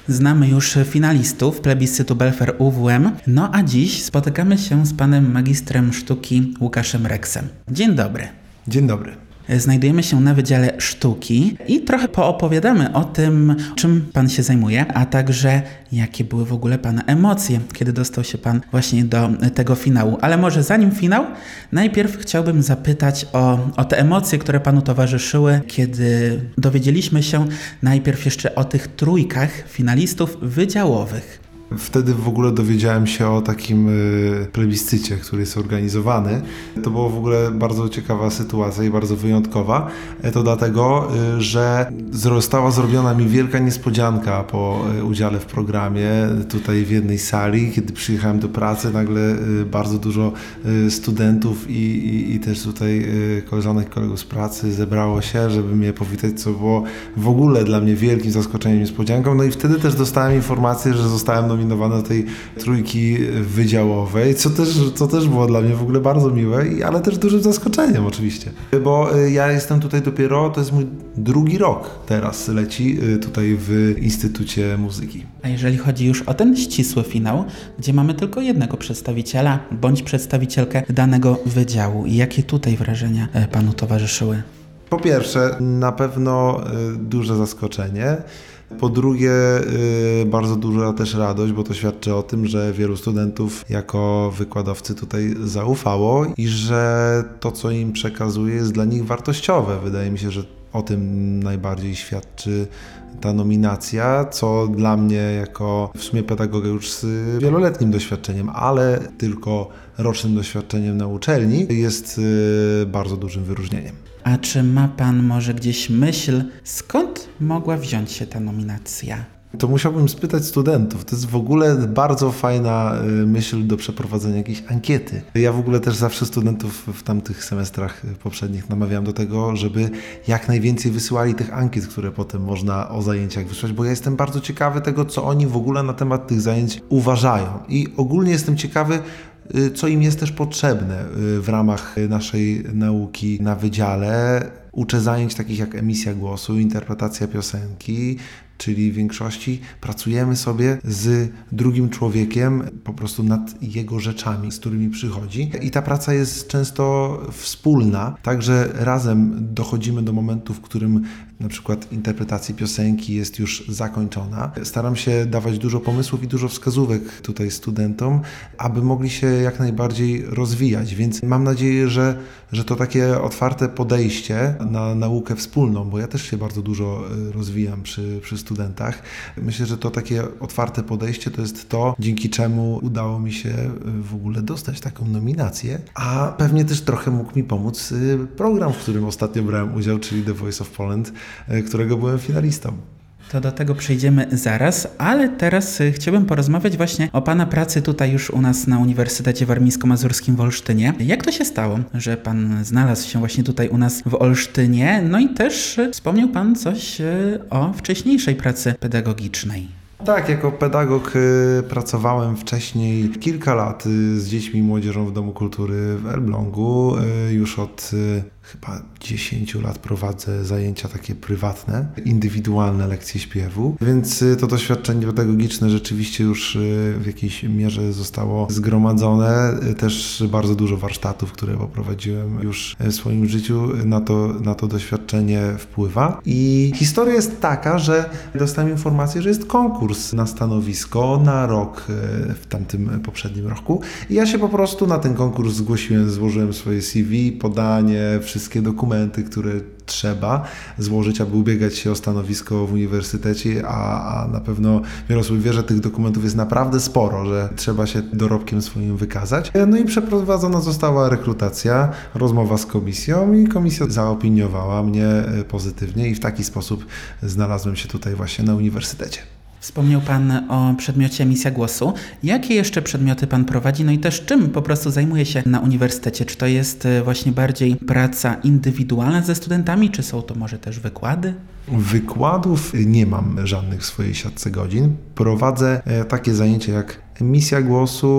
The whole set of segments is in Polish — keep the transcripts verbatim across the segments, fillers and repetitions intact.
Znamy już finalistów plebiscytu Belfer U W M, no a dziś spotykamy się z panem magistrem sztuki Łukaszem Reksem. Dzień dobry. Dzień dobry. Znajdujemy się na Wydziale Sztuki i trochę poopowiadamy o tym, czym pan się zajmuje, a także jakie były w ogóle pana emocje, kiedy dostał się pan właśnie do tego finału. Ale może zanim finał, najpierw chciałbym zapytać o, o te emocje, które panu towarzyszyły, kiedy dowiedzieliśmy się najpierw jeszcze o tych trójkach finalistów wydziałowych. Wtedy w ogóle dowiedziałem się o takim y, plebiscycie, który jest organizowany. To była w ogóle bardzo ciekawa sytuacja i bardzo wyjątkowa. To dlatego, y, że została zrobiona mi wielka niespodzianka po y, udziale w programie tutaj w jednej sali. Kiedy przyjechałem do pracy, nagle y, bardzo dużo y, studentów i, i, i też tutaj y, koleżanek, kolegów z pracy zebrało się, żeby mnie powitać, co było w ogóle dla mnie wielkim zaskoczeniem, niespodzianką. No i wtedy też dostałem informację, że zostałem nominowany nominowana do tej trójki wydziałowej, co też, co też było dla mnie w ogóle bardzo miłe, ale też dużym zaskoczeniem oczywiście. Bo ja jestem tutaj dopiero, to jest mój drugi rok teraz leci tutaj w Instytucie Muzyki. A jeżeli chodzi już o ten ścisły finał, gdzie mamy tylko jednego przedstawiciela bądź przedstawicielkę danego wydziału, jakie tutaj wrażenia panu towarzyszyły? Po pierwsze, na pewno duże zaskoczenie. Po drugie, yy, bardzo duża też radość, bo to świadczy o tym, że wielu studentów jako wykładowcy tutaj zaufało i że to, co im przekazuje, jest dla nich wartościowe. Wydaje mi się, że o tym najbardziej świadczy ta nominacja, co dla mnie jako w sumie pedagoga już z wieloletnim doświadczeniem, ale tylko rocznym doświadczeniem na uczelni, jest yy, bardzo dużym wyróżnieniem. A czy ma pan może gdzieś myśl, skąd mogła wziąć się ta nominacja? To musiałbym spytać studentów. To jest w ogóle bardzo fajna myśl do przeprowadzenia jakiejś ankiety. Ja w ogóle też zawsze studentów w tamtych semestrach poprzednich namawiam do tego, żeby jak najwięcej wysyłali tych ankiet, które potem można o zajęciach wysłać, bo ja jestem bardzo ciekawy tego, co oni w ogóle na temat tych zajęć uważają. I ogólnie jestem ciekawy, co im jest też potrzebne w ramach naszej nauki na wydziale. Uczę zajęć takich jak emisja głosu, interpretacja piosenki, czyli w większości pracujemy sobie z drugim człowiekiem po prostu nad jego rzeczami, z którymi przychodzi. I ta praca jest często wspólna, także razem dochodzimy do momentu, w którym na przykład interpretacja piosenki jest już zakończona. Staram się dawać dużo pomysłów i dużo wskazówek tutaj studentom, aby mogli się jak najbardziej rozwijać, więc mam nadzieję, że, że to takie otwarte podejście na naukę wspólną, bo ja też się bardzo dużo rozwijam przy, przy studentach. Myślę, że to takie otwarte podejście to jest to, dzięki czemu udało mi się w ogóle dostać taką nominację, a pewnie też trochę mógł mi pomóc program, w którym ostatnio brałem udział, czyli The Voice of Poland, którego byłem finalistą. To do tego przejdziemy zaraz, ale teraz chciałbym porozmawiać właśnie o pana pracy tutaj już u nas na Uniwersytecie Warmińsko-Mazurskim w Olsztynie. Jak to się stało, że pan znalazł się właśnie tutaj u nas w Olsztynie? No i też wspomniał pan coś o wcześniejszej pracy pedagogicznej. Tak, jako pedagog y, pracowałem wcześniej kilka lat y, z dziećmi i młodzieżą w Domu Kultury w Elblągu. Y, już od y, chyba dziesięciu lat prowadzę zajęcia takie prywatne, indywidualne lekcje śpiewu, więc y, to doświadczenie pedagogiczne rzeczywiście już y, w jakiejś mierze zostało zgromadzone. Y, też bardzo dużo warsztatów, które poprowadziłem już w swoim życiu, na to, na to doświadczenie wpływa. I historia jest taka, że dostałem informację, że jest konkurs na stanowisko na rok w tamtym poprzednim roku i ja się po prostu na ten konkurs zgłosiłem, złożyłem swoje C V, podanie, wszystkie dokumenty, które trzeba złożyć, aby ubiegać się o stanowisko w uniwersytecie, a, a na pewno wiele osób wie, że tych dokumentów jest naprawdę sporo, że trzeba się dorobkiem swoim wykazać. No i przeprowadzona została rekrutacja, rozmowa z komisją i komisja zaopiniowała mnie pozytywnie i w taki sposób znalazłem się tutaj właśnie na uniwersytecie. Wspomniał pan o przedmiocie emisja głosu. Jakie jeszcze przedmioty pan prowadzi? No i też czym po prostu zajmuje się na uniwersytecie? Czy to jest właśnie bardziej praca indywidualna ze studentami, czy są to może też wykłady? Wykładów nie mam żadnych w swojej siatce godzin. Prowadzę takie zajęcia jak emisja głosu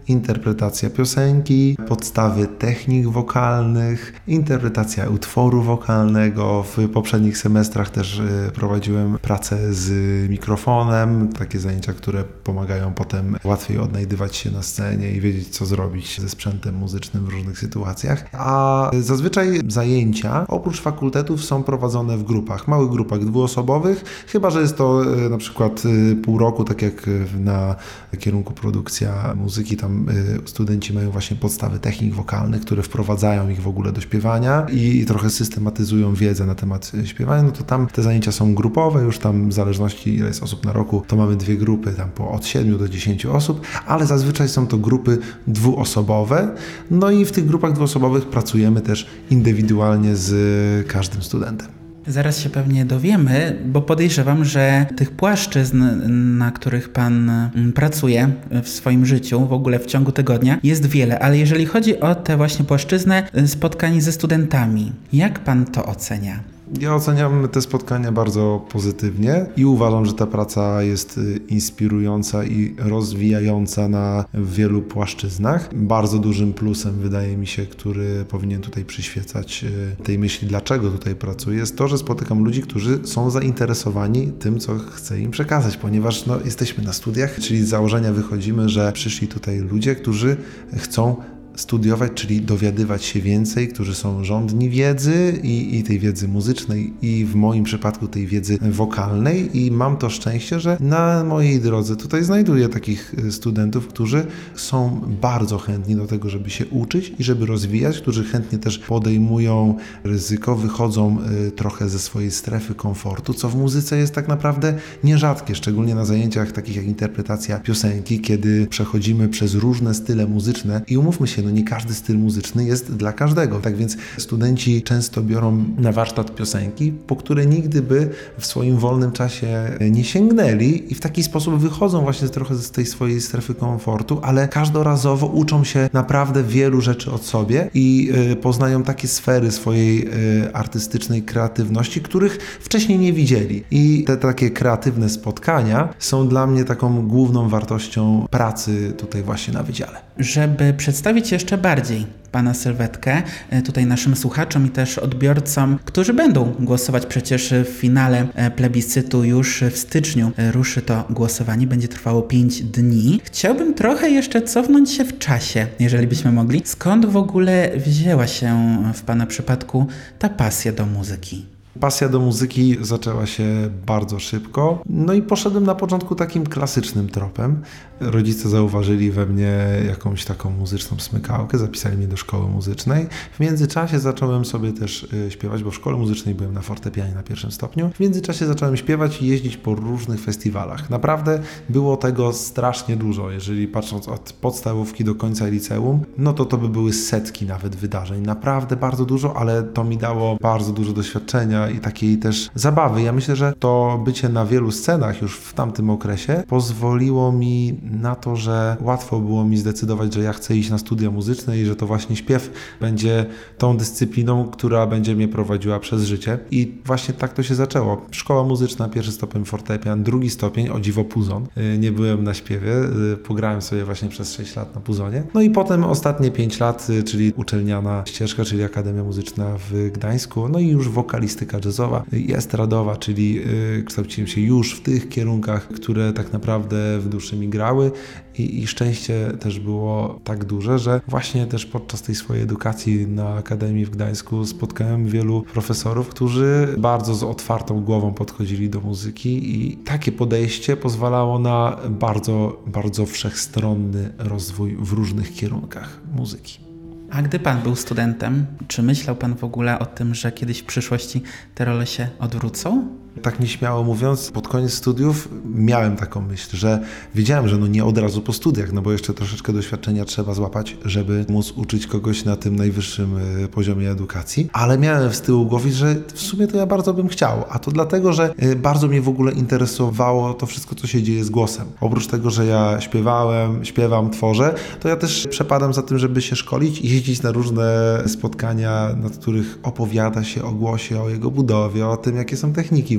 interpretacja piosenki, podstawy technik wokalnych, interpretacja utworu wokalnego. W poprzednich semestrach też prowadziłem pracę z mikrofonem, takie zajęcia, które pomagają potem łatwiej odnajdywać się na scenie i wiedzieć, co zrobić ze sprzętem muzycznym w różnych sytuacjach. A zazwyczaj zajęcia oprócz fakultetów są prowadzone w grupach, małych grupach dwuosobowych, chyba że jest to na przykład pół roku, tak jak na kierunku produkcja muzyki, tam studenci mają właśnie podstawy technik wokalnych, które wprowadzają ich w ogóle do śpiewania i trochę systematyzują wiedzę na temat śpiewania, no to tam te zajęcia są grupowe, już tam w zależności ile jest osób na roku, to mamy dwie grupy, tam po od siedmiu do dziesięciu osób, ale zazwyczaj są to grupy dwuosobowe, no i w tych grupach dwuosobowych pracujemy też indywidualnie z każdym studentem. Zaraz się pewnie dowiemy, bo podejrzewam, że tych płaszczyzn, na których Pan pracuje w swoim życiu, w ogóle w ciągu tygodnia, jest wiele, ale jeżeli chodzi o tę właśnie płaszczyznę spotkań ze studentami, jak Pan to ocenia? Ja oceniam te spotkania bardzo pozytywnie i uważam, że ta praca jest inspirująca i rozwijająca na wielu płaszczyznach. Bardzo dużym plusem, wydaje mi się, który powinien tutaj przyświecać tej myśli, dlaczego tutaj pracuję, jest to, że spotykam ludzi, którzy są zainteresowani tym, co chcę im przekazać, ponieważ no, jesteśmy na studiach, czyli z założenia wychodzimy, że przyszli tutaj ludzie, którzy chcą studiować, czyli dowiadywać się więcej, którzy są żądni wiedzy i, i tej wiedzy muzycznej i w moim przypadku tej wiedzy wokalnej i mam to szczęście, że na mojej drodze tutaj znajduję takich studentów, którzy są bardzo chętni do tego, żeby się uczyć i żeby rozwijać, którzy chętnie też podejmują ryzyko, wychodzą y, trochę ze swojej strefy komfortu, co w muzyce jest tak naprawdę nierzadkie, szczególnie na zajęciach takich jak interpretacja piosenki, kiedy przechodzimy przez różne style muzyczne i umówmy się, no nie każdy styl muzyczny jest dla każdego. Tak więc studenci często biorą na warsztat piosenki, po które nigdy by w swoim wolnym czasie nie sięgnęli i w taki sposób wychodzą właśnie trochę z tej swojej strefy komfortu, ale każdorazowo uczą się naprawdę wielu rzeczy od sobie i y, poznają takie sfery swojej y, artystycznej kreatywności, których wcześniej nie widzieli. I te takie kreatywne spotkania są dla mnie taką główną wartością pracy tutaj właśnie na wydziale. Żeby przedstawić jeszcze bardziej Pana sylwetkę tutaj naszym słuchaczom i też odbiorcom, którzy będą głosować przecież w finale plebiscytu już w styczniu. Ruszy to głosowanie, będzie trwało pięć dni. Chciałbym trochę jeszcze cofnąć się w czasie, jeżeli byśmy mogli. Skąd w ogóle wzięła się w Pana przypadku ta pasja do muzyki? Pasja do muzyki zaczęła się bardzo szybko, no i poszedłem na początku takim klasycznym tropem. Rodzice zauważyli we mnie jakąś taką muzyczną smykałkę, zapisali mnie do szkoły muzycznej. W międzyczasie zacząłem sobie też śpiewać, bo w szkole muzycznej byłem na fortepianie na pierwszym stopniu. W międzyczasie zacząłem śpiewać i jeździć po różnych festiwalach. Naprawdę było tego strasznie dużo, jeżeli patrząc od podstawówki do końca liceum, no to to by były setki nawet wydarzeń. Naprawdę bardzo dużo, ale to mi dało bardzo dużo doświadczenia i takiej też zabawy. Ja myślę, że to bycie na wielu scenach już w tamtym okresie pozwoliło mi na to, że łatwo było mi zdecydować, że ja chcę iść na studia muzyczne i że to właśnie śpiew będzie tą dyscypliną, która będzie mnie prowadziła przez życie. I właśnie tak to się zaczęło. Szkoła muzyczna, pierwszy stopień fortepian, drugi stopień, o dziwo puzon. Nie byłem na śpiewie, pograłem sobie właśnie przez sześć lat na puzonie. No i potem ostatnie pięć lat, czyli uczelniana ścieżka, czyli Akademia Muzyczna w Gdańsku, no i już wokalistyka jazzowa i estradowa, czyli yy, kształciłem się już w tych kierunkach, które tak naprawdę w duszy mi grały i, i szczęście też było tak duże, że właśnie też podczas tej swojej edukacji na Akademii w Gdańsku spotkałem wielu profesorów, którzy bardzo z otwartą głową podchodzili do muzyki i takie podejście pozwalało na bardzo, bardzo wszechstronny rozwój w różnych kierunkach muzyki. A gdy Pan był studentem, czy myślał Pan w ogóle o tym, że kiedyś w przyszłości te role się odwrócą? Tak nieśmiało mówiąc, pod koniec studiów miałem taką myśl, że wiedziałem, że no nie od razu po studiach, no bo jeszcze troszeczkę doświadczenia trzeba złapać, żeby móc uczyć kogoś na tym najwyższym poziomie edukacji, ale miałem z tyłu głowy, że w sumie to ja bardzo bym chciał, a to dlatego, że bardzo mnie w ogóle interesowało to wszystko, co się dzieje z głosem. Oprócz tego, że ja śpiewałem, śpiewam, tworzę, to ja też przepadam za tym, żeby się szkolić i jeździć na różne spotkania, na których opowiada się o głosie, o jego budowie, o tym, jakie są techniki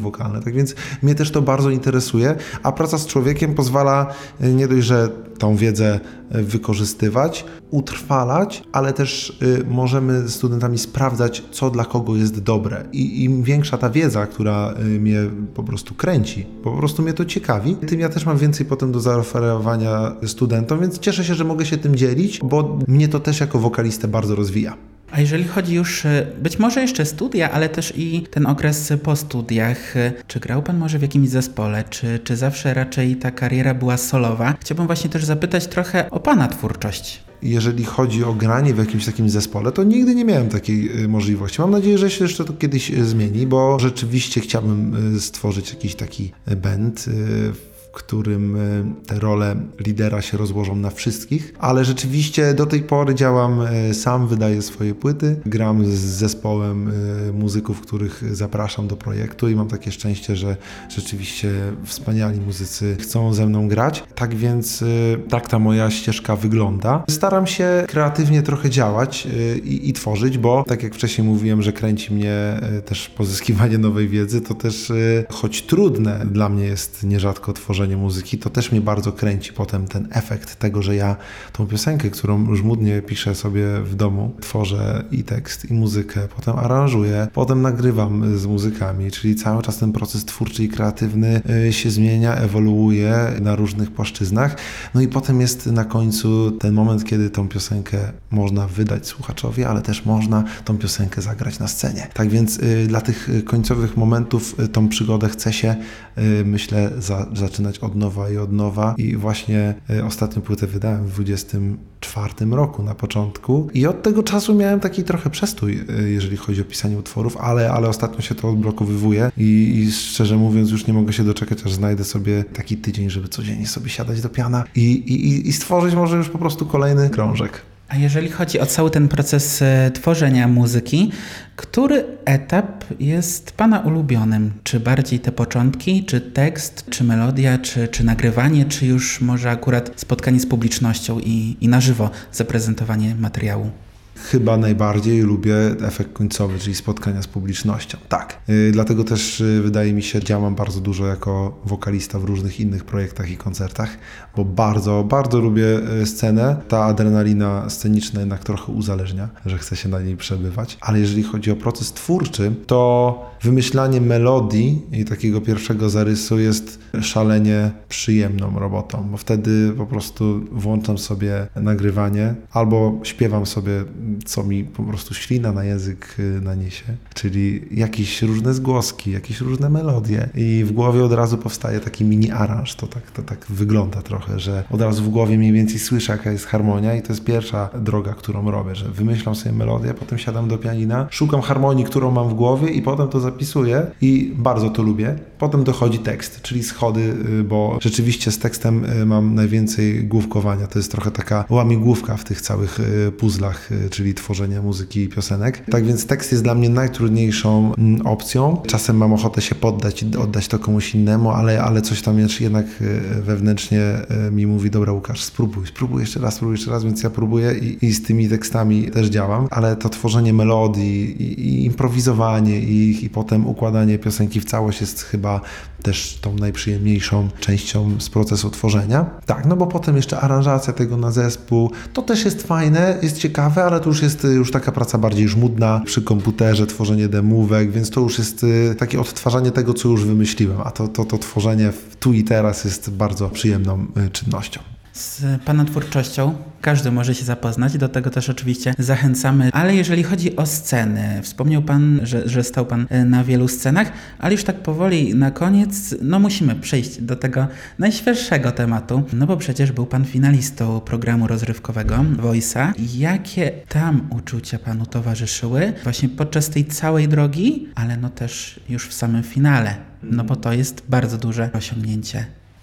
wokalne. Tak więc mnie też to bardzo interesuje, a praca z człowiekiem pozwala nie dość, że tą wiedzę wykorzystywać, utrwalać, ale też y, możemy z studentami sprawdzać, co dla kogo jest dobre. I im większa ta wiedza, która y, mnie po prostu kręci, po prostu mnie to ciekawi, tym ja też mam więcej potem do zaoferowania studentom, więc cieszę się, że mogę się tym dzielić, bo mnie to też jako wokalistę bardzo rozwija. A jeżeli chodzi już być może jeszcze studia, ale też i ten okres po studiach, czy grał pan może w jakimś zespole, czy, czy zawsze raczej ta kariera była solowa? Chciałbym właśnie też zapytać trochę o pana twórczość. Jeżeli chodzi o granie w jakimś takim zespole, to nigdy nie miałem takiej możliwości. Mam nadzieję, że się jeszcze to kiedyś zmieni, bo rzeczywiście chciałbym stworzyć jakiś taki band, w którym te role lidera się rozłożą na wszystkich, ale rzeczywiście do tej pory działam sam, wydaję swoje płyty, gram z zespołem muzyków, których zapraszam do projektu i mam takie szczęście, że rzeczywiście wspaniali muzycy chcą ze mną grać. Tak więc tak ta moja ścieżka wygląda. Staram się kreatywnie trochę działać i, i tworzyć, bo tak jak wcześniej mówiłem, że kręci mnie też pozyskiwanie nowej wiedzy, to też choć trudne dla mnie jest nierzadko tworzenie muzyki, to też mnie bardzo kręci potem ten efekt tego, że ja tą piosenkę, którą żmudnie piszę sobie w domu, tworzę i tekst, i muzykę, potem aranżuję, potem nagrywam z muzykami, czyli cały czas ten proces twórczy i kreatywny się zmienia, ewoluuje na różnych płaszczyznach. No i potem jest na końcu ten moment, kiedy tą piosenkę można wydać słuchaczowi, ale też można tą piosenkę zagrać na scenie. Tak więc y, dla tych końcowych momentów y, tą przygodę chce się, y, myślę, za, zaczynać od nowa i od nowa i właśnie y, ostatnią płytę wydałem w dwudziestym czwartym roku na początku i od tego czasu miałem taki trochę przestój, y, jeżeli chodzi o pisanie utworów, ale, ale ostatnio się to odblokowywuje i, i szczerze mówiąc już nie mogę się doczekać, aż znajdę sobie taki tydzień, żeby codziennie sobie siadać do piana i, i, i stworzyć może już po prostu kolejny krążek. A jeżeli chodzi o cały ten proces e, tworzenia muzyki, który etap jest pana ulubionym? Czy bardziej te początki, czy tekst, czy melodia, czy, czy nagrywanie, czy już może akurat spotkanie z publicznością i, i na żywo zaprezentowanie materiału? Chyba najbardziej lubię efekt końcowy, czyli spotkania z publicznością. Tak. Yy, dlatego też yy, wydaje mi się, działam bardzo dużo jako wokalista w różnych innych projektach i koncertach, bo bardzo, bardzo lubię yy, scenę. Ta adrenalina sceniczna jednak trochę uzależnia, że chce się na niej przebywać. Ale jeżeli chodzi o proces twórczy, to wymyślanie melodii i takiego pierwszego zarysu jest szalenie przyjemną robotą, bo wtedy po prostu włączam sobie nagrywanie albo śpiewam sobie, co mi po prostu ślina na język naniesie, czyli jakieś różne zgłoski, jakieś różne melodie i w głowie od razu powstaje taki mini aranż. To tak, to tak wygląda trochę, że od razu w głowie mniej więcej słyszę, jaka jest harmonia i to jest pierwsza droga, którą robię, że wymyślam sobie melodię, potem siadam do pianina, szukam harmonii, którą mam w głowie i potem to zapisuję i bardzo to lubię. Potem dochodzi tekst, czyli schody, bo rzeczywiście z tekstem mam najwięcej główkowania. To jest trochę taka łamigłówka w tych całych puzzlach, czyli tworzenia muzyki i piosenek. Tak więc tekst jest dla mnie najtrudniejszą opcją. Czasem mam ochotę się poddać i oddać to komuś innemu, ale, ale coś tam jednak wewnętrznie mi mówi, dobra Łukasz, spróbuj, spróbuj jeszcze raz, spróbuj jeszcze raz, więc ja próbuję i, i z tymi tekstami też działam, ale to tworzenie melodii i, i improwizowanie ich i potem układanie piosenki w całość jest chyba też tą najprzyjemniejszą częścią z procesu tworzenia. Tak, no bo potem jeszcze aranżacja tego na zespół, to też jest fajne, jest ciekawe, ale to już jest już taka praca bardziej żmudna przy komputerze, tworzenie demówek, więc to już jest takie odtwarzanie tego, co już wymyśliłem, a to, to, to tworzenie tu i teraz jest bardzo przyjemną czynnością. Z pana twórczością każdy może się zapoznać, do tego też oczywiście zachęcamy, ale jeżeli chodzi o sceny, wspomniał pan, że, że stał pan na wielu scenach, ale już tak powoli na koniec, no musimy przejść do tego najświeższego tematu, no bo przecież był pan finalistą programu rozrywkowego Voice'a. Jakie tam uczucia panu towarzyszyły właśnie podczas tej całej drogi, ale no też już w samym finale, no bo to jest bardzo duże osiągnięcie.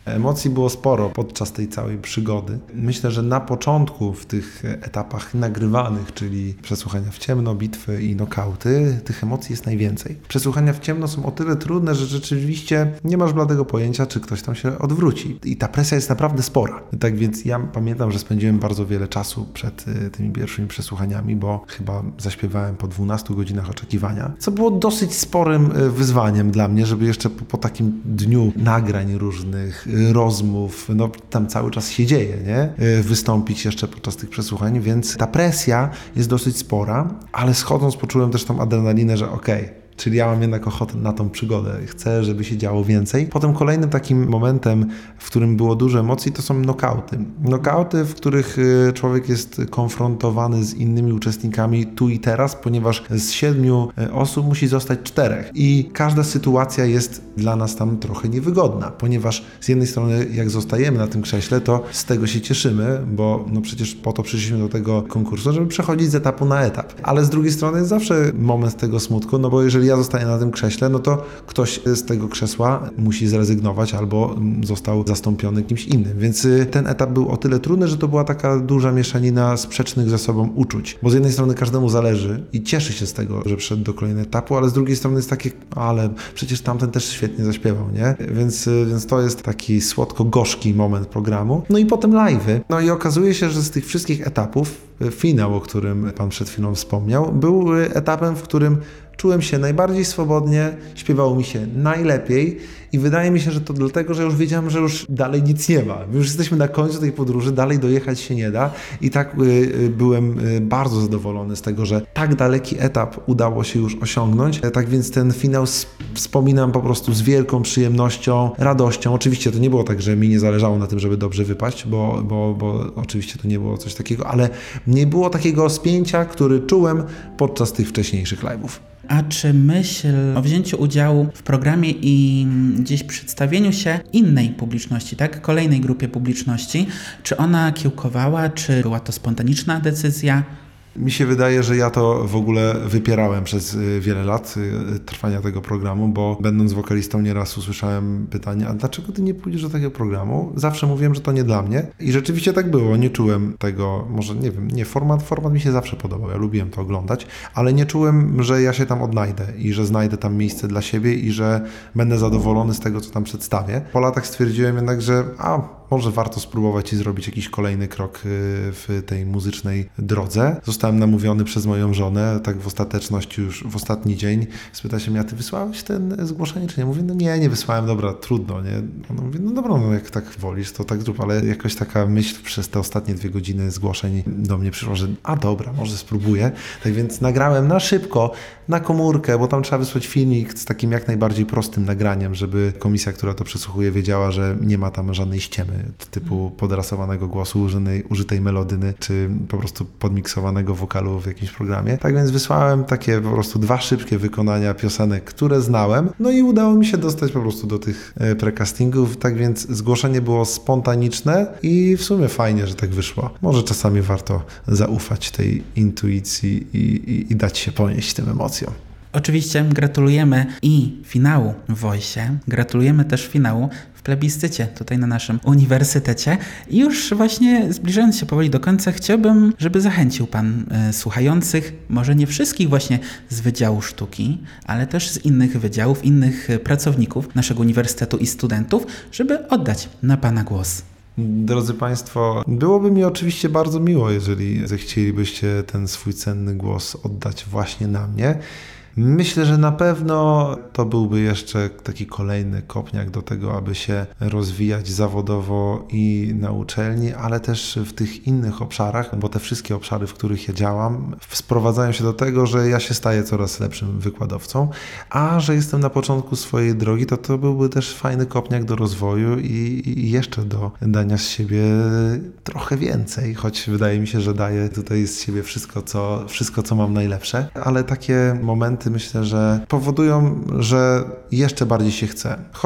Emocji było sporo podczas tej całej przygody. Myślę, że na początku w tych etapach nagrywanych, czyli przesłuchania w ciemno, bitwy i nokauty, tych emocji jest najwięcej. Przesłuchania w ciemno są o tyle trudne, że rzeczywiście nie masz bladego pojęcia, czy ktoś tam się odwróci. I ta presja jest naprawdę spora. Tak więc ja pamiętam, że spędziłem bardzo wiele czasu przed tymi pierwszymi przesłuchaniami, bo chyba zaśpiewałem po dwunastu godzinach oczekiwania, co było dosyć sporym wyzwaniem dla mnie, żeby jeszcze po, po takim dniu nagrań różnych, rozmów, no tam cały czas się dzieje, nie? Wystąpić jeszcze podczas tych przesłuchań, więc ta presja jest dosyć spora, ale schodząc poczułem też tą adrenalinę, że okej, okay, czyli ja mam jednak ochotę na tą przygodę. Chcę, żeby się działo więcej. Potem kolejnym takim momentem, w którym było dużo emocji, to są nokauty. Nokauty, w których człowiek jest konfrontowany z innymi uczestnikami tu i teraz, ponieważ z siedmiu osób musi zostać czterech. I każda sytuacja jest dla nas tam trochę niewygodna, ponieważ z jednej strony jak zostajemy na tym krześle, to z tego się cieszymy, bo no przecież po to przyszliśmy do tego konkursu, żeby przechodzić z etapu na etap. Ale z drugiej strony jest zawsze moment tego smutku, no bo jeżeli ja zostaję na tym krześle, no to ktoś z tego krzesła musi zrezygnować albo został zastąpiony kimś innym. Więc ten etap był o tyle trudny, że to była taka duża mieszanina sprzecznych ze sobą uczuć. Bo z jednej strony każdemu zależy i cieszy się z tego, że przyszedł do kolejnego etapu, ale z drugiej strony jest takie, ale przecież tamten też świetnie zaśpiewał, nie? Więc, więc to jest taki słodko-gorzki moment programu. No i potem live'y. No i okazuje się, że z tych wszystkich etapów finał, o którym pan przed chwilą wspomniał, był etapem, w którym czułem się najbardziej swobodnie, śpiewało mi się najlepiej i wydaje mi się, że to dlatego, że już wiedziałem, że już dalej nic nie ma. My już jesteśmy na końcu tej podróży, dalej dojechać się nie da i tak y, byłem y, bardzo zadowolony z tego, że tak daleki etap udało się już osiągnąć. Tak więc ten finał wspominam po prostu z wielką przyjemnością, radością. Oczywiście to nie było tak, że mi nie zależało na tym, żeby dobrze wypaść, bo, bo, bo oczywiście to nie było coś takiego, ale nie było takiego spięcia, który czułem podczas tych wcześniejszych live'ów. A czy myśl o wzięciu udziału w programie i gdzieś przedstawieniu się innej publiczności, tak? Kolejnej grupie publiczności, czy ona kiełkowała, czy była to spontaniczna decyzja? Mi się wydaje, że ja to w ogóle wypierałem przez wiele lat trwania tego programu, bo będąc wokalistą nieraz usłyszałem pytanie, a dlaczego ty nie pójdziesz do takiego programu? Zawsze mówiłem, że to nie dla mnie i rzeczywiście tak było, nie czułem tego, może nie wiem, nie, format, format mi się zawsze podobał, ja lubiłem to oglądać, ale nie czułem, że ja się tam odnajdę i że znajdę tam miejsce dla siebie i że będę zadowolony z tego, co tam przedstawię. Po latach stwierdziłem jednak, że a, może warto spróbować i zrobić jakiś kolejny krok w tej muzycznej drodze. Zostałem namówiony przez moją żonę, tak w ostateczności już w ostatni dzień. Spyta się mnie, a ty wysłałeś ten zgłoszenie, czy nie? Mówię, no nie, nie wysłałem, dobra, trudno, nie? Ona mówi, no dobra, no jak tak wolisz, to tak zrób, ale jakoś taka myśl przez te ostatnie dwie godziny zgłoszeń do mnie przyszła, że a dobra, może spróbuję. Tak więc nagrałem na szybko, na komórkę, bo tam trzeba wysłać filmik z takim jak najbardziej prostym nagraniem, żeby komisja, która to przesłuchuje, wiedziała, że nie ma tam żadnej ściemy typu podrasowanego głosu, użytej, użytej melodyny, czy po prostu podmiksowanego wokalu w jakimś programie. Tak więc wysłałem takie po prostu dwa szybkie wykonania piosenek, które znałem, no i udało mi się dostać po prostu do tych precastingów, tak więc zgłoszenie było spontaniczne i w sumie fajnie, że tak wyszło. Może czasami warto zaufać tej intuicji i, i, i dać się ponieść tym emocjom. Oczywiście gratulujemy i finału w Voice, gratulujemy też finału w plebiscycie tutaj na naszym uniwersytecie. I już właśnie zbliżając się powoli do końca, chciałbym, żeby zachęcił Pan y, słuchających, może nie wszystkich właśnie z Wydziału Sztuki, ale też z innych wydziałów, innych y, pracowników naszego uniwersytetu i studentów, żeby oddać na Pana głos. Drodzy Państwo, byłoby mi oczywiście bardzo miło, jeżeli zechcielibyście ten swój cenny głos oddać właśnie na mnie. Myślę, że na pewno to byłby jeszcze taki kolejny kopniak do tego, aby się rozwijać zawodowo i na uczelni, ale też w tych innych obszarach, bo te wszystkie obszary, w których ja działam, sprowadzają się do tego, że ja się staję coraz lepszym wykładowcą, a że jestem na początku swojej drogi, to to byłby też fajny kopniak do rozwoju i, i jeszcze do dania z siebie trochę więcej, choć wydaje mi się, że daję tutaj z siebie wszystko, co, wszystko, co mam najlepsze, ale takie momenty myślę, że powodują, że jeszcze bardziej się chce. Choć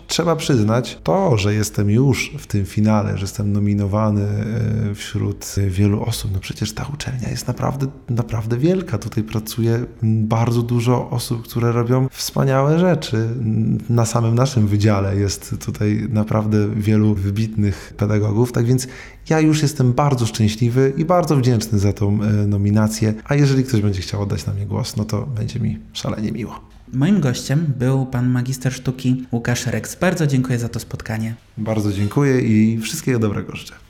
trzeba przyznać, to, że jestem już w tym finale, że jestem nominowany wśród wielu osób, no przecież ta uczelnia jest naprawdę, naprawdę wielka. Tutaj pracuje bardzo dużo osób, które robią wspaniałe rzeczy. Na samym naszym wydziale jest tutaj naprawdę wielu wybitnych pedagogów, tak więc ja już jestem bardzo szczęśliwy i bardzo wdzięczny za tą nominację, a jeżeli ktoś będzie chciał oddać na mnie głos, no to będzie mi szalenie miło. Moim gościem był pan magister sztuki Łukasz Reks. Bardzo dziękuję za to spotkanie. Bardzo dziękuję i wszystkiego dobrego życzę.